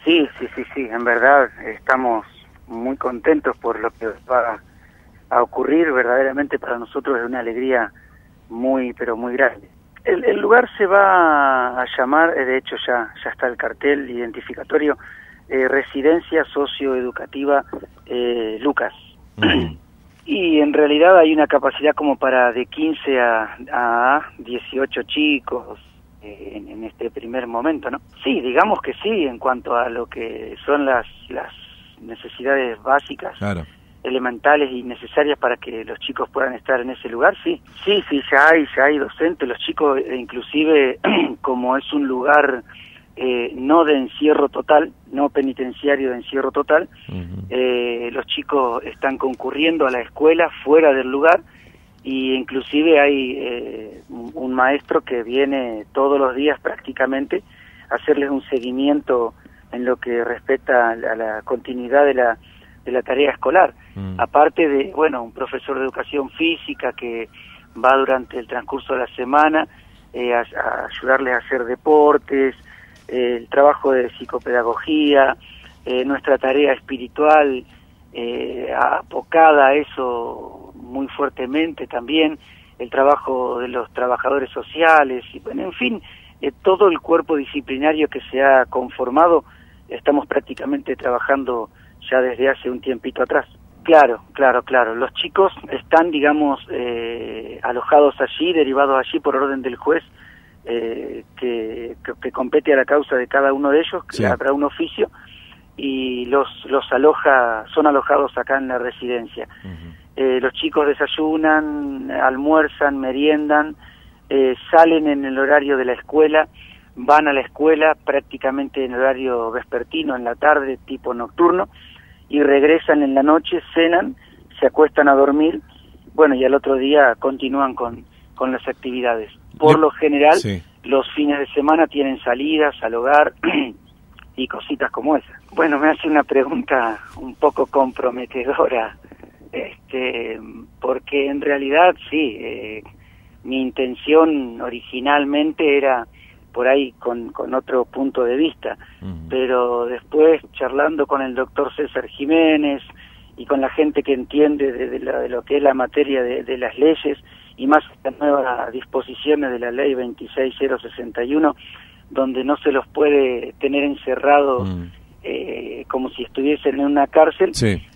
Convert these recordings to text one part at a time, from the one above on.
Sí, sí, sí, sí, en verdad estamos muy contentos por lo que va a ocurrir. Verdaderamente para nosotros es una alegría muy, pero muy grande. El lugar se va a llamar, de hecho ya está el cartel identificatorio, Residencia Socioeducativa Lucas. Y en realidad hay una capacidad como para de 15 a 18 chicos en este primer momento, ¿no? Sí, digamos que sí, en cuanto a lo que son las necesidades básicas, claro, elementales y necesarias para que los chicos puedan estar en ese lugar, sí. Sí, ya hay docentes, los chicos, inclusive, como es un lugar no de encierro total, no penitenciario de encierro total, los chicos están concurriendo a la escuela fuera del lugar, y inclusive hay un maestro que viene todos los días prácticamente a hacerles un seguimiento en lo que respecta a la continuidad de la tarea escolar. Aparte de, bueno, un profesor de educación física que va durante el transcurso de la semana a ayudarles a hacer deportes, el trabajo de psicopedagogía, nuestra tarea espiritual abocada a eso muy fuertemente también, el trabajo de los trabajadores sociales, y bueno, en fin, todo el cuerpo disciplinario que se ha conformado, estamos prácticamente trabajando ya desde hace un tiempito atrás. Claro, los chicos están, digamos, alojados allí, derivados allí por orden del juez, que compete a la causa de cada uno de ellos, que habrá un oficio, y son alojados acá en la residencia. Los chicos desayunan, almuerzan, meriendan, salen en el horario de la escuela, van a la escuela prácticamente en horario vespertino, en la tarde, tipo nocturno, y regresan en la noche, cenan, se acuestan a dormir, bueno, y al otro día continúan con las actividades. Por lo general, los fines de semana tienen salidas al hogar y cositas como esa. Bueno, me hace una pregunta un poco comprometedora, porque en realidad sí, mi intención originalmente era por ahí con otro punto de vista, pero después charlando con el doctor César Jiménez y con la gente que entiende de lo que es la materia de las leyes, y más estas nuevas disposiciones de la ley 26061, donde no se los puede tener encerrados como si estuviesen en una cárcel,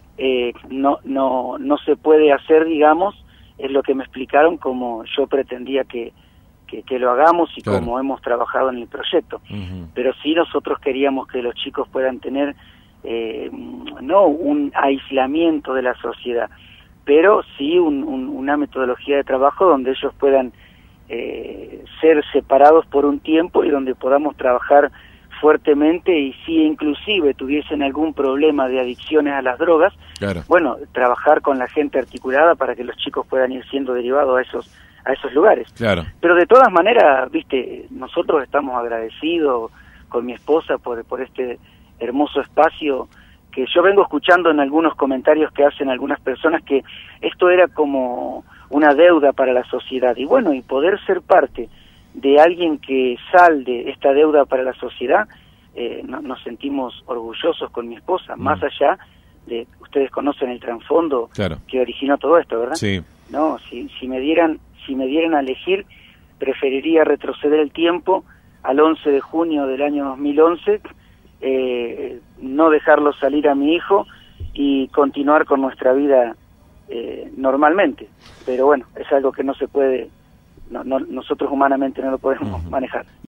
no se puede hacer, digamos, es lo que me explicaron, como yo pretendía que lo hagamos y como hemos trabajado en el proyecto. Pero sí nosotros queríamos que los chicos puedan tener no un aislamiento de la sociedad, pero sí una metodología de trabajo donde ellos puedan ser separados por un tiempo y donde podamos trabajar fuertemente, y si inclusive tuviesen algún problema de adicciones a las drogas, bueno, trabajar con la gente articulada para que los chicos puedan ir siendo derivados a esos lugares. Pero de todas maneras, viste, nosotros estamos agradecidos con mi esposa por este hermoso espacio, que yo vengo escuchando en algunos comentarios que hacen algunas personas que esto era como una deuda para la sociedad, y bueno, y poder ser parte de alguien que salde esta deuda para la sociedad, nos sentimos orgullosos con mi esposa, más allá de, ustedes conocen el trasfondo que originó todo esto, ¿verdad? No, si me dieran a elegir, preferiría retroceder el tiempo al 11 de junio del año 2011, no dejarlo salir a mi hijo y continuar con nuestra vida normalmente. Pero bueno, es algo que no se puede, nosotros humanamente no lo podemos manejar.